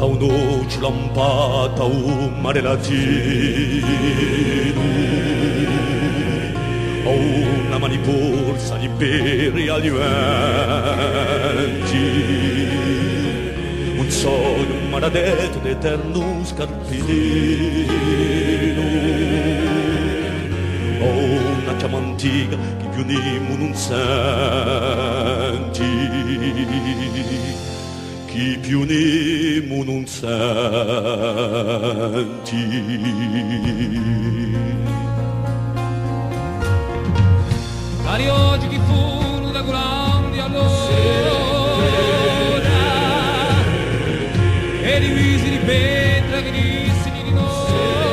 un'oce lampata un mare latino o una maniporsa di peri agli venti un sogno maledetto d'eterno scarpino o una chiama antica che più nimo non senti chi più nemo non senti. Cari oggi chi furono da grandi allora e divisi di pietra che dissini di noi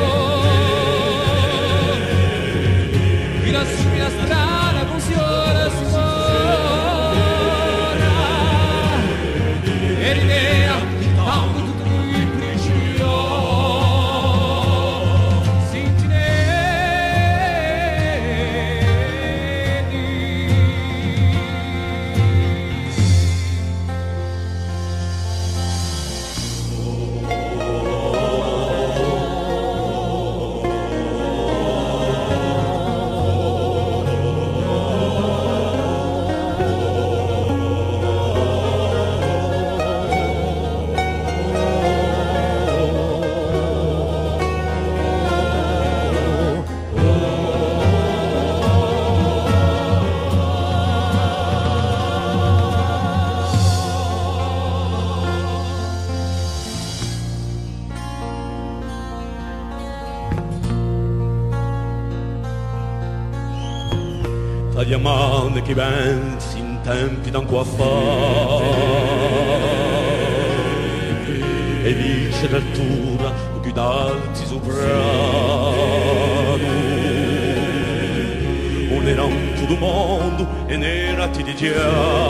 chi la sua strada con signora e l'idea tanto tutto il principio Tra gli amanti che vensi in tempi d'anco fa e vince l'altura con più d'alti soprano un era un tutto mondo e n'era ti di già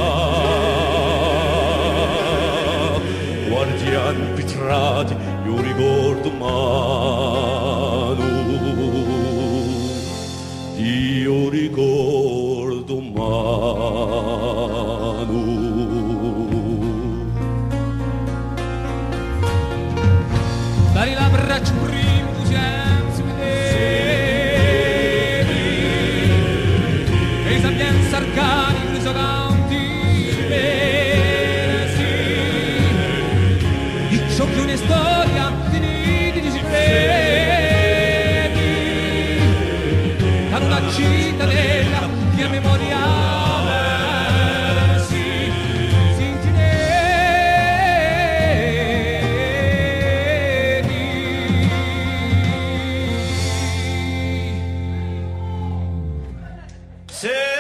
guardiani pitrati io ricordo mano io ricordo mano dai l'abbraccio primo coscienza vedere e i sapienza arcani risoganti versi di ciò che una storia di nidi di una cittadella che a memoria si intineri.